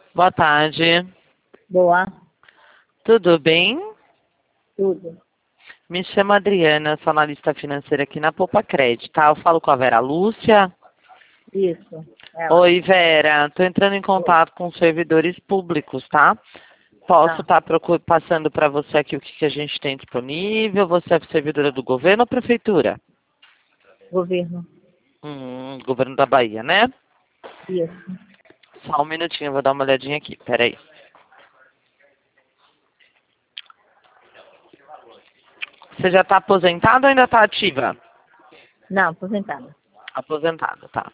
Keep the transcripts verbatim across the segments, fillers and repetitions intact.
Boa tarde. Boa. Tudo bem? Tudo. Me chamo Adriana, sou analista financeira aqui na Poupa Crédito, tá? Eu falo com a Vera Lúcia. Isso. Ela. Oi, Vera. Estou entrando em contato com servidores públicos, tá? Posso Tá. estar tá passando para você aqui o que, que a gente tem disponível? Você é servidora do governo ou prefeitura? Governo. Hum, governo da Bahia, né? Isso. Só um minutinho, eu vou dar uma olhadinha aqui. Peraí. Você já está aposentada ou ainda está ativa? Não, aposentada. Aposentada, tá.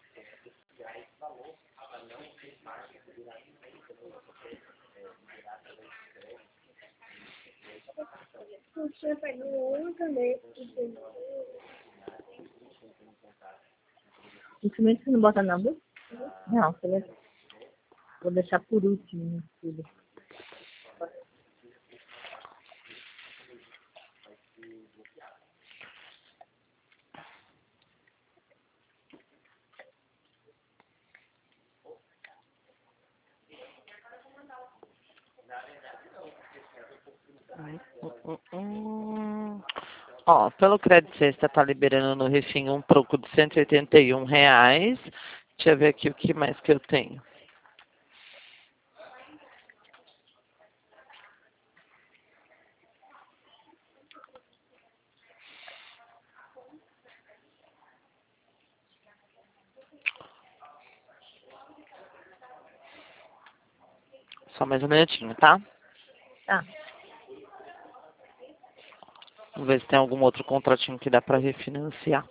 Instrumento você não bota na bolsa? Não, você vai... Vou deixar por último tudo. Hum, hum, hum. Ó, pelo crédito sexta tá liberando no Refim um troco de cento e oitenta e um reais. Deixa eu ver aqui o que mais que eu tenho. Só mais um minutinho, tá? Tá. Vamos ver se tem algum outro contratinho que dá para refinanciar.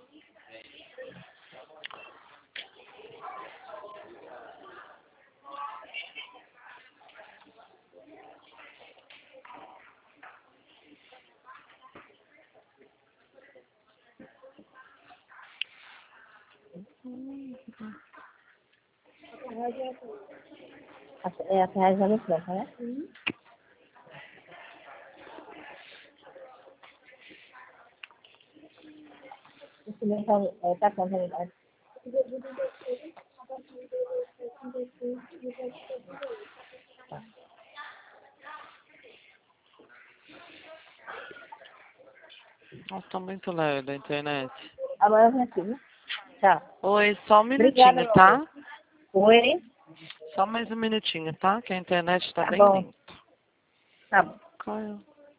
É a reais da franca, né? Instrumento é, tá quanto a unidade? Tá. Nossa, tá muito leve a internet. Agora eu venho aqui, né? Tchau. Oi, só um Obrigada, minutinho, meu tá? amor. Oi. Só mais um minutinho, tá? Que a internet tá Tá bem bom. lenta. Tá bom. Caiu.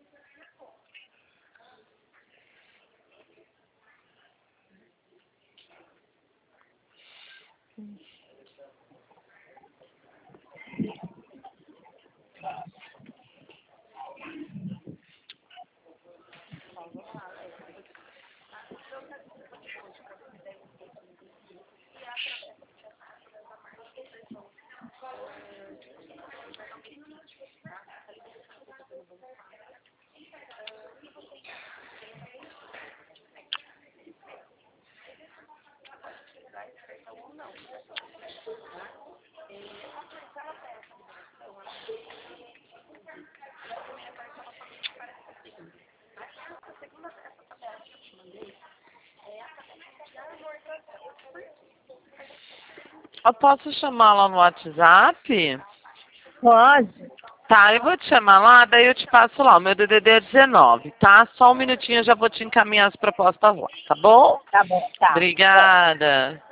Eu posso chamar lá no WhatsApp? Pode. Tá, eu vou te chamar lá, daí eu te passo lá. O meu D D D é dezenove, tá? Só um minutinho, eu já vou te encaminhar as propostas lá, tá bom? Tá bom. Tá. Obrigada.